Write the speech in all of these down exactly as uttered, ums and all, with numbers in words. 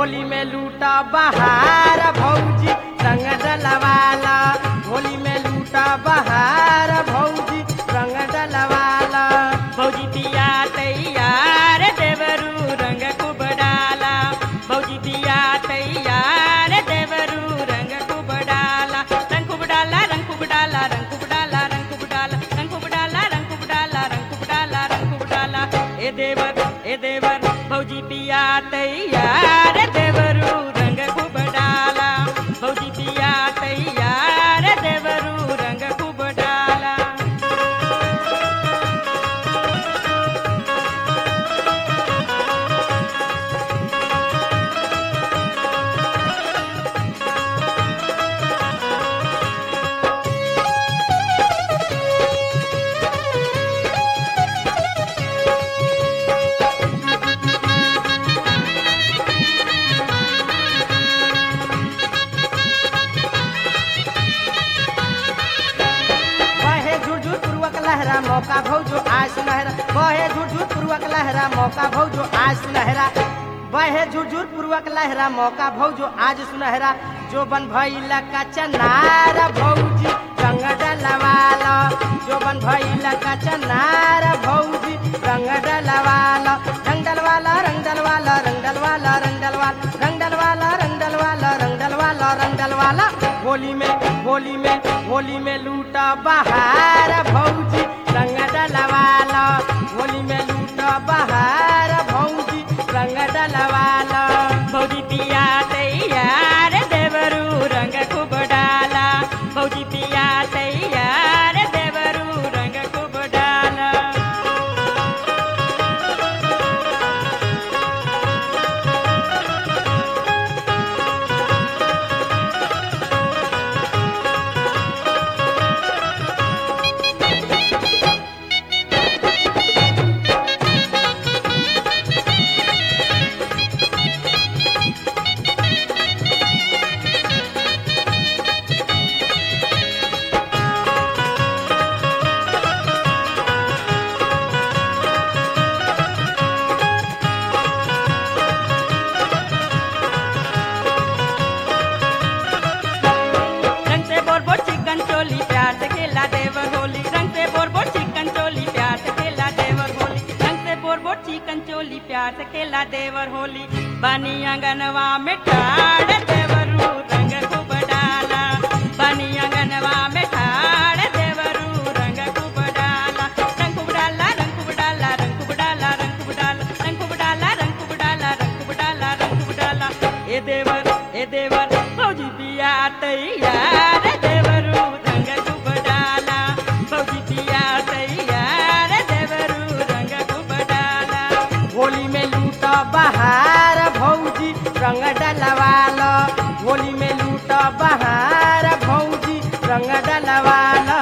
होली में लूटा बहार भौजी रंग डलवाला। होली में लूटा बहार भौजी रंग डलवाला। भौजी पिया तैयार देवरू रंग खूब डाला। भौजी पिया तैयार देवरू रंग खूब डाला। रंग खूब डाला रंग खूब डाला रंग खूब डाला रंग खूब डाला रंग खूब डाला रंग खूब डाला रंग खूब डाला रंग खूब डाला। ए देवर ए देवर भौजी पिया तैयार देवरू रंग खूब डाला। भौजी पिया तैयार देवरू रंग खूब डाला। लहरा मौका भौजो आज सुनहरा बहे झुरझुर पूर्वक लहरा मौका भौजो आज सुनहरा बहे झुरझुर पूर्वक लहरा मौका भौजो आज सुनहरा जो बन भइला का चनार भौजी रंग डलवाला। जो बन भइला का चनार भौजी रंग डलवाला। रंग डलवाला रंग डलवाला रंग डलवाला रंग डलवाला रंग डलवाला रंग डलवाला रंग डलवाला रंग डलवाला। होली में होली में होली में लूटा बहार भौजी रंग डलवाला। होली में लूटा बहार भौजी रंग डलवाला। भौजी पिया तैयार देवरू रंग खूब डाला। भौजी पिया तैयार देवरू रंग खूब डाला। चोली प्यार से खेला देवर होली बनी अंगनवा में ठाड़ देवरू रंग खूब डाला। बनी अंगनवा में ठाड़ देवरू रंग खूब डाला। रंग खूब डाला रंग खूब डाला रंग खूब डाला रंग खूब डाला रंग खूब डाला रंग खूब डाला रंग खूब डाला रंग खूब डाला। ए देवर ए देवर भौजी पिया तैयार देवरू रंग खूब डाला। भौजी पिया तैयार देवरू रंग खूब डाला। होली में लूटा बहार भौजी रंग डलवाला। होली में लूटा बहार भौजी रंग डलवाला।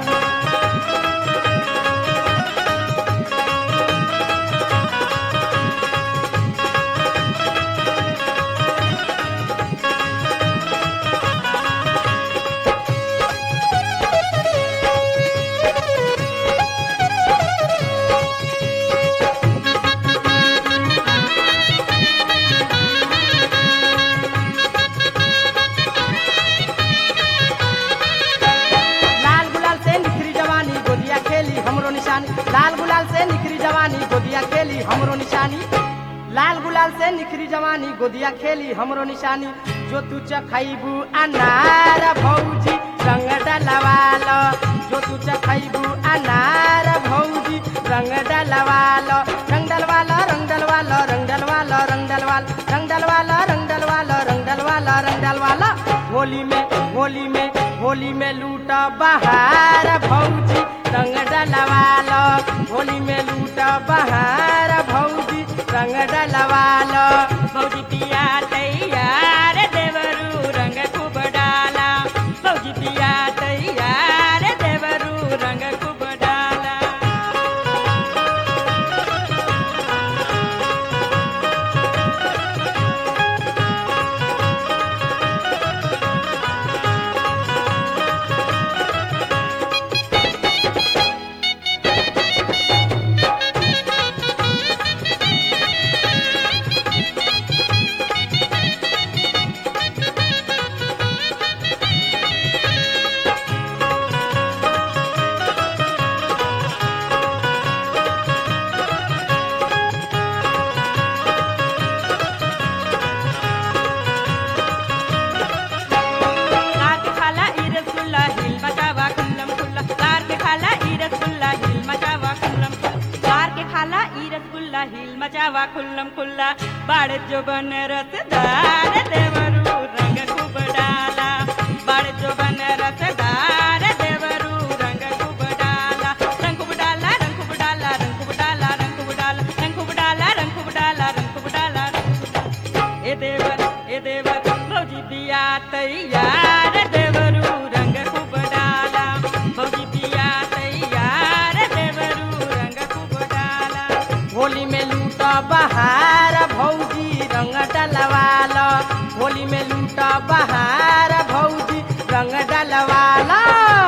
लाल गुलाल से निखरी जवानी गोदिया खेली हमरो निशानी। लाल गुलाल से निखरी जवानी गोदिया खेली हमरो निशानी। जो तू चखैबू अनार भौजी रंग डलवाला। जो तू चखैबू अनार भौजी रंग डलवाला। रंग डलवाला रंग डलवाला रंग डलवाला रंग डलवाला रंग डलवाला रंग डलवाला रंग डलवाला रंग डलवाला। होली में होली में होली में लूटा बहार भौजी रंग डलवाला। होली में लूटा बहार भौजी रंग डलवाला। भौजी पिया तैयार देवरू रंग खूब डाला। भौजी पिया तैयार देवरू रंग खूब डाला। बा खुल्लम खुल्ला बाड़ जो बन रसदार देवरू रंग खूब डाला बाड़ जो बन रसदार देवरू रंग खूब डाला रंग खूब डाला रंग खूब डाला रंग खूब डाला रंग खूब डाला रंग खूब डाला रंग खूब डाला रंग खूब डाला ए देवर ए देवर भौजी बिया तैयार देवरू रंग खूब डाला भौजी बिया तैयार देवरू रंग खूब डाला होली में लूटा बहार भौजी रंग डलवाला होली में लूटा बहार भौजी रंग डलवाला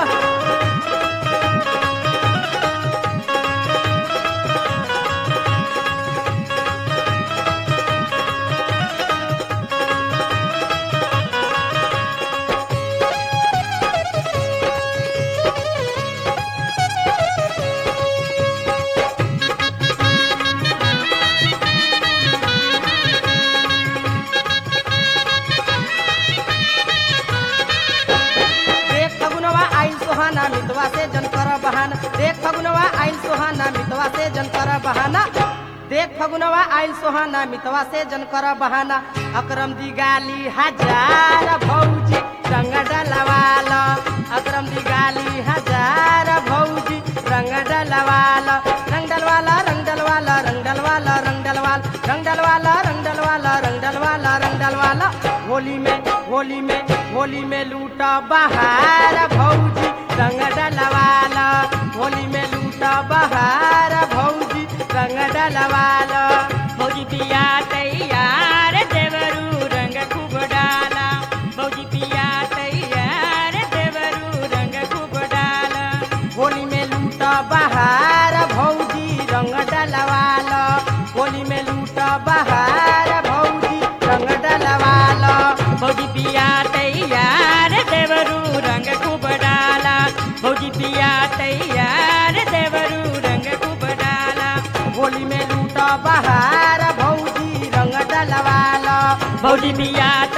सुहाना मितवा से जन कर बहाना देख फगुनवा आइल सुहाना मितवा से जन कर बहाना देख फगुनवा आइल सुहाना मितवा से जन कर बहाना अकरम दी गाली हजार भौजी रंग डलवाला अकरम दी गाली हजार भौजी रंग डलवाला रंग डलवाला रंग डलवाला रंग डलवाला रंग डलवाला रंग डलवाला रंग डलवाला रंग डलवाला रंग डलवाला होली में होली में होली में लूटा बहार भौजी रंग डलवाला होली में लूटा बहार भौजी रंग डलवाला भौजी पिया तैयार देवरू रंग खूब डाला भौजी पिया तैयार देवरू रंग खूब डाला होली में लूटा बहार भौजी रंग डलवाला होली में लूटा बहार भौजी रंग डलवाला भौजी पिया तैयार देवरू रंग खूब डाला भौजी पिया तैयार देवरू रंग खूब डाला होली में लूटा बहार भौजी रंग डलवाला भौजी पिया